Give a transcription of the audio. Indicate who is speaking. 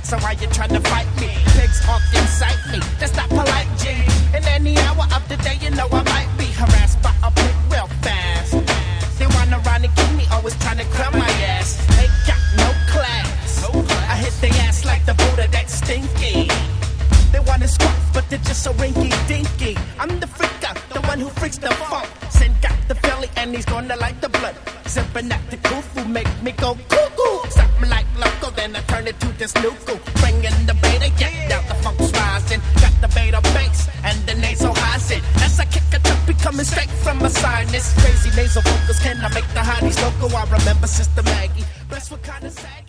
Speaker 1: So why you trying to fight me? Pigs often incite me. That's not polite, G. In any hour of the day, you know I might be harassed by a pig real fast. They wanna run and kill me, always trying to cram my ass. Ain't got no class. I hit their ass like the Buddha that's stinky. They wanna squat, but they're just so rinky dinky. I'm the freaker, the one who freaks the funk. Sin got the belly and he's gonna like the blood. Sipping at the kufu make me go cuckoo. Something like local, then I turn it to this nuku. Bringing the beta, yeah, now the funk's rising. Got the beta bass and the nasal high. As I kick a tuppy coming straight from my sinus. Crazy nasal vocals, can I make the hotties local? I remember Sister Maggie. Best what kind of sag.